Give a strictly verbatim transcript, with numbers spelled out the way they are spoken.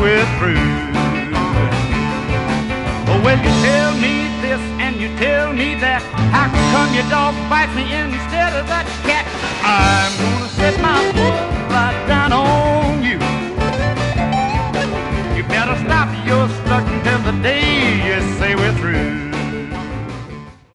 we're through. Oh, well, you tell me this and you tell me that. How come your dog bites me instead of that cat? I'm gonna